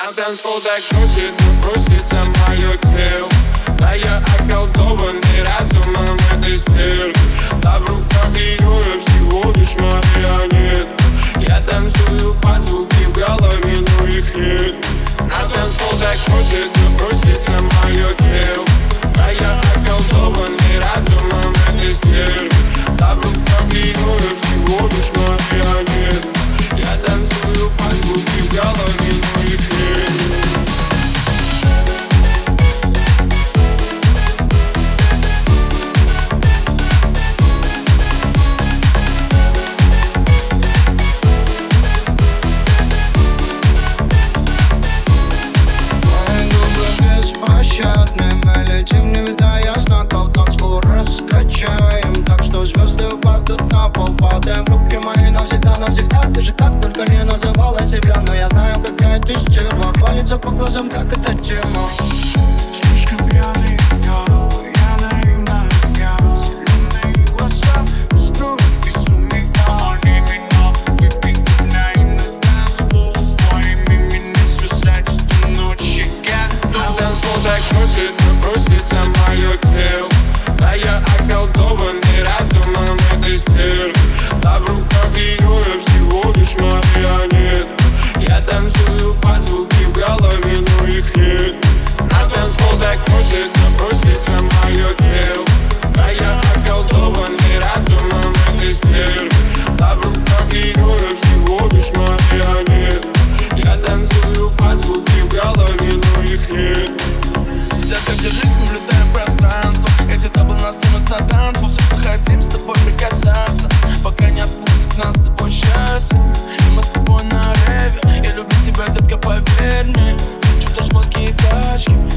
На танцпол так бросится мое тело. Да я околдованный разумом этой стервы. Да в руках ее я всего лишь марионет. Я танцую под звуки в голове, но их нет. На танцпол так бросится мое тело. Да я околдованный разумом этой стервы. Да в руках ее я всего лишь марионет. Я танцую под звуки в голове, но их нет. Мы летим, не видая знаков, танцпол раскачаем, так что звезды упадут на пол. Падаем в руки мои навсегда, навсегда. Ты же как только не называла себя, но я знаю, какая ты стерва. Палится по глазам, так это тема. Слишком пьяный я наивная, зеленые глаза устроят безумие. Они меня выпьют на танцпол, с твоими меня связать эту ночь. На танцпол так бросится мое тело. Да я околдованный разумом этой стервы. Да в руках ее я всего лишь марионет. Я танцую под звуки в голове, но их нет. На танцпол так бросится мое тело. Да я околдованный разумом этой стервы. Да в руках ее я всего лишь марионет. Я танцую под звуки в голове, но их нет. Детка, держись, наблюдаем пространство. Эти табы нас тянут на танку. Все, что хотим с тобой прикасаться, пока не отпустит нас с тобой счастье. И мы с тобой на реве. Я люблю тебя, детка, поверь мне. Чудо, шмотки и тачки.